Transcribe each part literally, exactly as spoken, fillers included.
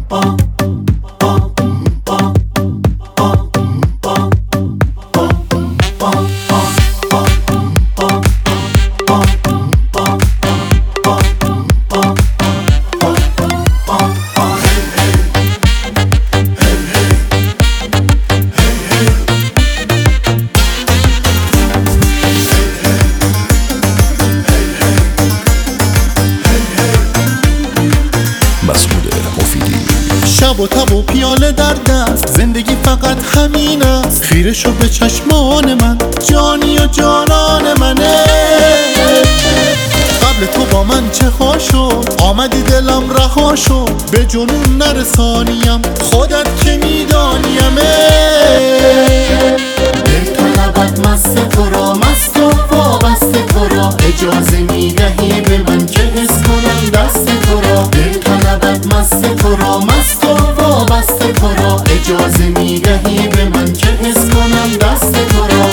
شب و تب و پیاله در دست، زندگی فقط همین است. خیره شو به چشمان من، جانی و جانان منه. قبل تو با من چه خواه شد، آمدی دلم رها شد. به جنون نرسانیم، خودت که میدانیمه. دل طلبت مست تو را، مست و وابسته تو را. اجازه میدهی به من که حس کنم دست تو را. دل طلبت مست تو را، مست و وابسته تو را. اجازه میدهی به من که حس کنم دست تو را.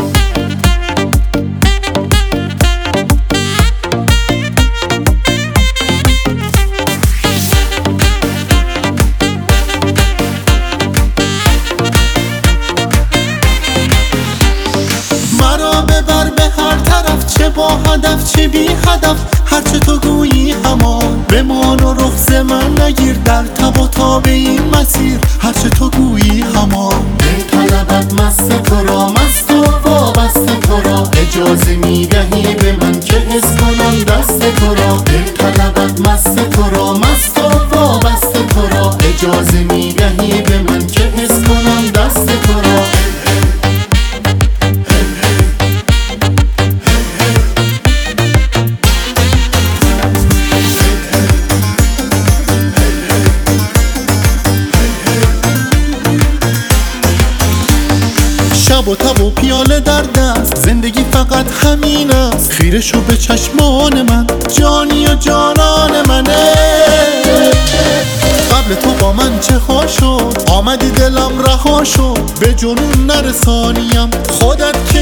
مرا ببر به هر طرف، چه با هدف چه بی هدف. هرچه تو گویی همان بمان و رخص من نگیر. در تب و تاب این مسیر هرچه تو گویی همان. دل طلبت مست تو را، مست و وابسته تو را. اجازه میدهی به من که حس کنم دست تو را. دل طلبت مست تو را، مست و وابسته تو را. اجازه میدهی به من که حس کنم دست تو را. شب و تب و پیاله در دست، زندگی فقط همین است. خیره شو به چشمان من، جانی و جانان منه. قبل تو با من چه خواه شد، آمدی دلم رها شد. به جنون نرسانیم، خودت